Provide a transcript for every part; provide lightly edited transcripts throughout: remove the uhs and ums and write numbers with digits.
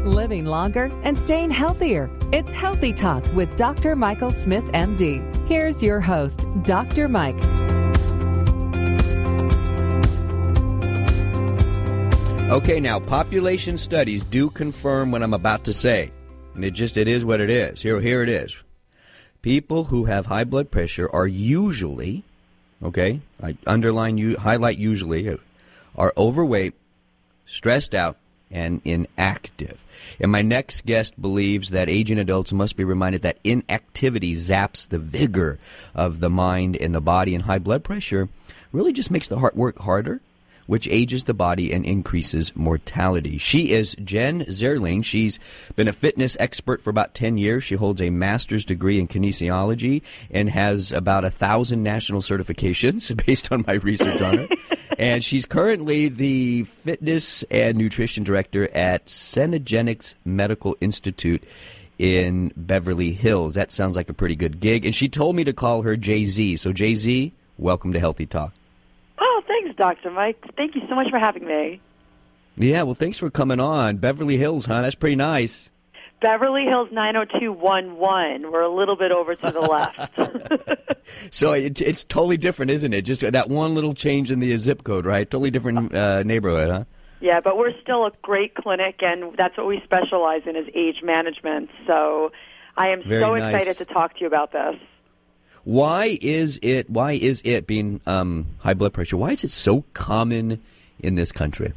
living longer, and staying healthier. It's Healthy Talk with Dr. Michael Smith, MD. Here's your host, Dr. Mike. Okay, now, population studies do confirm what I'm about to say. And it is what it is. Here it is. People who have high blood pressure are usually, okay, I highlight usually, are overweight, stressed out, and inactive. And my next guest believes that aging adults must be reminded that inactivity zaps the vigor of the mind and the body, and high blood pressure really just makes the heart work harder, which ages the body and increases mortality. She is Jen Zerling. She's been a fitness expert for about 10 years. She holds a master's degree in kinesiology and has about 1,000 national certifications based on my research on her. And she's currently the fitness and nutrition director at Cenegenics Medical Institute in Beverly Hills. That sounds like a pretty good gig. And she told me to call her Jay-Z. So Jay-Z, welcome to Healthy Talk. Oh, thanks, Dr. Mike. Thank you so much for having me. Yeah, well, thanks for coming on. Beverly Hills, huh? That's pretty nice. Beverly Hills 90211. We're a little bit over to the left. So it's totally different, isn't it? Just that one little change in the zip code, right? Totally different neighborhood, huh? Yeah, but we're still a great clinic, and that's what we specialize in is age management. So I am so excited to talk to you about this. Why is it being high blood pressure? Why is it so common in this country?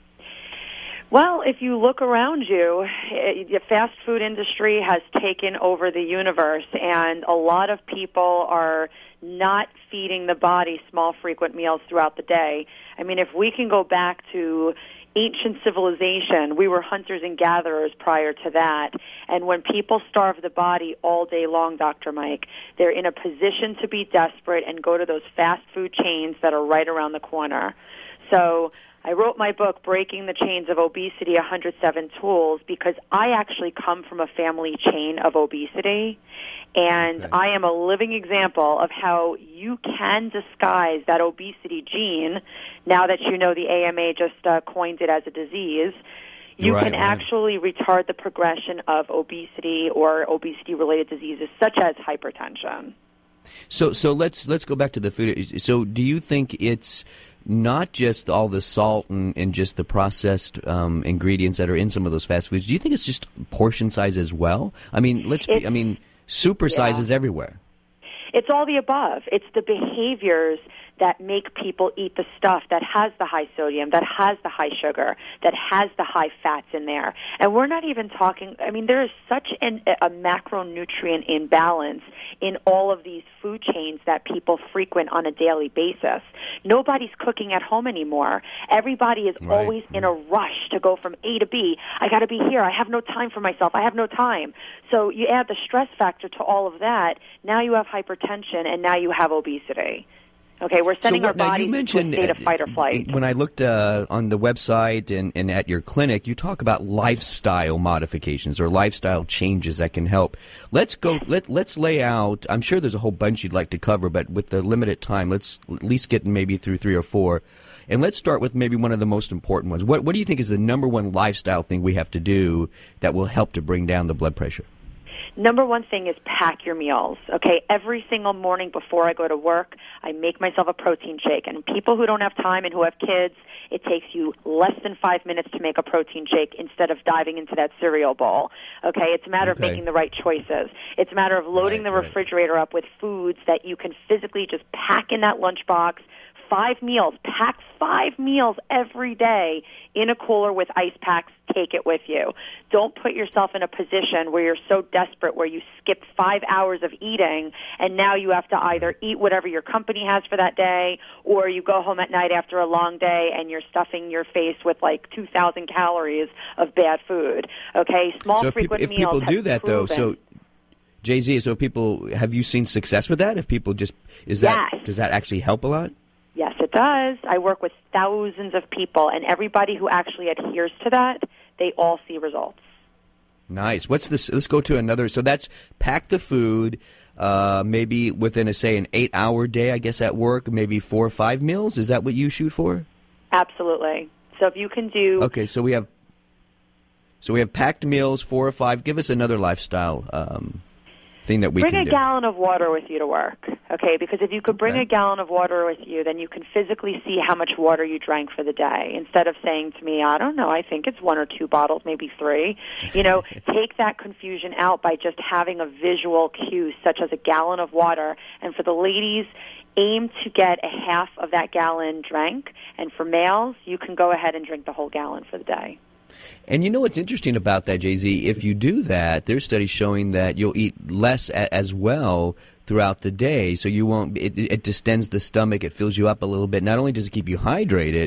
Well, if you look around you, the fast food industry has taken over the universe, and a lot of people are not feeding the body small, frequent meals throughout the day. I mean, if we can go back to ancient civilization, we were hunters and gatherers prior to that. And when people starve the body all day long, Dr. Mike, they're in a position to be desperate and go to those fast food chains that are right around the corner. So I wrote my book, Breaking the Chains of Obesity, 107 Tools, because I actually come from a family chain of obesity. And I am a living example of how you can disguise that obesity gene. Now that you know the AMA just coined it as a disease, you can actually retard the progression of obesity or obesity-related diseases such as hypertension. So let's go back to the food. So do you think it's not just all the salt and just the processed ingredients that are in some of those fast foods? Do you think it's just portion size as well? I mean, super sizes everywhere. It's all the above. It's the behaviors that make people eat the stuff that has the high sodium, that has the high sugar, that has the high fats in there. And we're not even talking, I mean, there is such a macronutrient imbalance in all of these food chains that people frequent on a daily basis. Nobody's cooking at home anymore. Everybody is always in a rush to go from A to B. I got to be here. I have no time for myself. I have no time. So you add the stress factor to all of that. Now you have hypertension, and now you have obesity. Okay, we're sending our bodies to a state of fight or flight. When I looked on the website and at your clinic, you talk about lifestyle modifications or lifestyle changes that can help. Let's lay out. I'm sure there's a whole bunch you'd like to cover, but with the limited time, let's at least get maybe through 3 or 4. And let's start with maybe one of the most important ones. What do you think is the number one lifestyle thing we have to do that will help to bring down the blood pressure? Number one thing is pack your meals, okay? Every single morning before I go to work, I make myself a protein shake. And people who don't have time and who have kids, it takes you less than 5 minutes to make a protein shake instead of diving into that cereal bowl, okay? It's a matter of making the right choices. It's a matter of loading the refrigerator up with foods that you can physically just pack in that lunchbox. 5 meals. Pack 5 meals every day in a cooler with ice packs. Take it with you. Don't put yourself in a position where you're so desperate where you skip 5 hours of eating and now you have to either eat whatever your company has for that day or you go home at night after a long day and you're stuffing your face with like 2,000 calories of bad food. Okay? Small, frequent meals. If people do that, though, so Jay-Z, so have you seen success with that? If people just, does that actually help a lot? Yes, it does. I work with thousands of people, and everybody who actually adheres to that, they all see results. Nice. What's this? Let's go to another. So that's pack the food, maybe within, an 8-hour day, I guess, at work, maybe 4 or 5 meals. Is that what you shoot for? Absolutely. So if you can do... Okay, so we have So we have packed meals, 4 or 5. Give us another lifestyle thing that we can do. Bring a gallon of water with you to work, okay? Because if you could bring a gallon of water with you, then you can physically see how much water you drank for the day. Instead of saying to me, I don't know, I think it's 1 or 2 bottles, maybe 3. Take that confusion out by just having a visual cue, such as a gallon of water. And for the ladies, aim to get a half of that gallon drank. And for males, you can go ahead and drink the whole gallon for the day. And you know what's interesting about that, Jay-Z? If you do that, there's studies showing that you'll eat less as well throughout the day, so you won't. It distends the stomach. It fills you up a little bit. Not only does it keep you hydrated,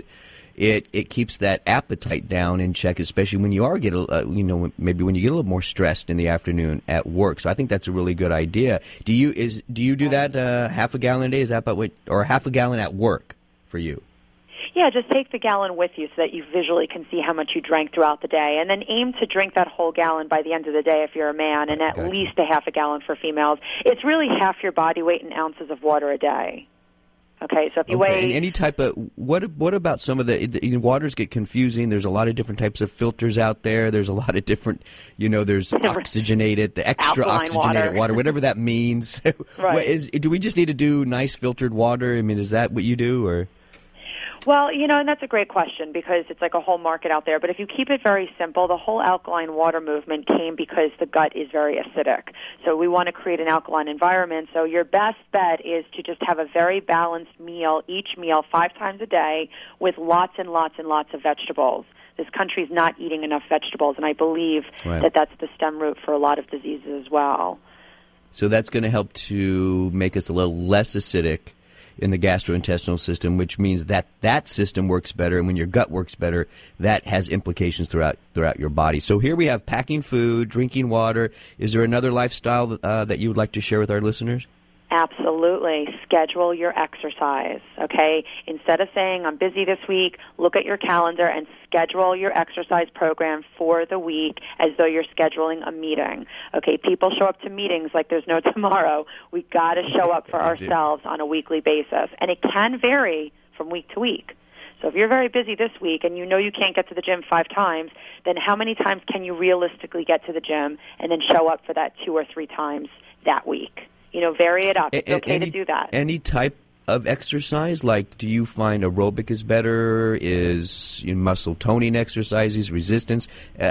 it keeps that appetite down in check, especially when you are maybe when you get a little more stressed in the afternoon at work. So I think that's a really good idea. Do you do that half a gallon a day? Is that about what, or half a gallon at work for you? Yeah, just take the gallon with you so that you visually can see how much you drank throughout the day. And then aim to drink that whole gallon by the end of the day if you're a man, and at least a half a gallon for females. It's really half your body weight in ounces of water a day. Okay, so if you weigh... And any type of... What about some of the... waters get confusing. There's a lot of different types of filters out there. There's a lot of different... there's oxygenated, the extra oxygenated water, whatever that means. Right. Do we just need to do nice filtered water? I mean, is that what you do, or... Well, and that's a great question because it's like a whole market out there. But if you keep it very simple, the whole alkaline water movement came because the gut is very acidic. So we want to create an alkaline environment. So your best bet is to just have a very balanced meal, each meal 5 times a day with lots and lots and lots of vegetables. This country's not eating enough vegetables, and I believe that that's the stem root for a lot of diseases as well. So that's going to help to make us a little less acidic in the gastrointestinal system, which means that system works better, and when your gut works better, that has implications throughout your body. So here we have packing food, drinking water. Is there another lifestyle that you would like to share with our listeners? Absolutely. Schedule your exercise, okay? Instead of saying, I'm busy this week, look at your calendar and schedule your exercise program for the week as though you're scheduling a meeting. Okay, people show up to meetings like there's no tomorrow. We got to show up for ourselves on a weekly basis, and it can vary from week to week. So if you're very busy this week and you can't get to the gym 5 times, then how many times can you realistically get to the gym and then show up for that 2 or 3 times that week? Vary it up. It's okay to do that. Any type of exercise? Like, do you find aerobic is better? Is muscle toning exercises, resistance?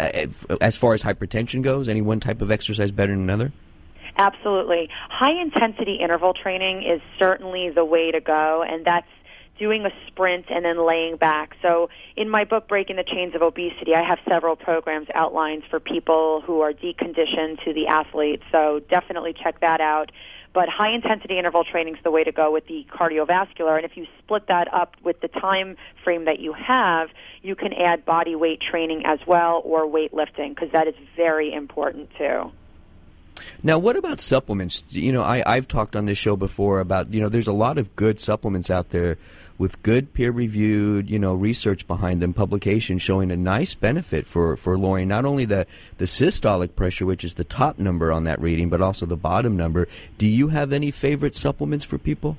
As far as hypertension goes, any one type of exercise better than another? Absolutely. High-intensity interval training is certainly the way to go, and that's doing a sprint and then laying back. So in my book, Breaking the Chains of Obesity, I have several programs outlined for people who are deconditioned to the athlete. So definitely check that out. But high-intensity interval training is the way to go with the cardiovascular. And if you split that up with the time frame that you have, you can add body weight training as well or weightlifting, because that is very important too. Now, what about supplements? I've talked on this show before about, there's a lot of good supplements out there with good peer-reviewed, research behind them, publications showing a nice benefit for lowering not only the systolic pressure, which is the top number on that rating, but also the bottom number. Do you have any favorite supplements for people?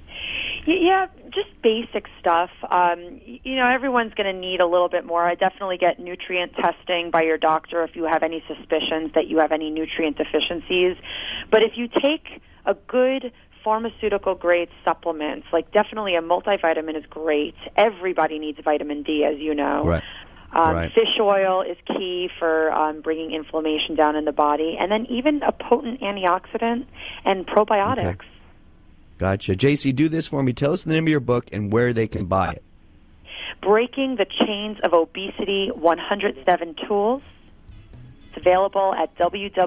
Yeah, just basic stuff. Everyone's going to need a little bit more. I definitely get nutrient testing by your doctor if you have any suspicions that you have any nutrient deficiencies. But if you take a good pharmaceutical-grade supplement, like definitely a multivitamin is great. Everybody needs vitamin D, as you know. Right. Fish oil is key for bringing inflammation down in the body. And then even a potent antioxidant and probiotics. Okay. Gotcha. JC, do this for me. Tell us the name of your book and where they can buy it. Breaking the Chains of Obesity, 107 Tools. It's available at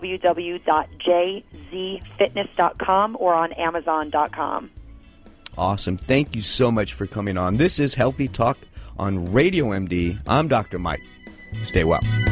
www.jzfitness.com or on Amazon.com. Awesome. Thank you so much for coming on. This is Healthy Talk on Radio MD. I'm Dr. Mike. Stay well.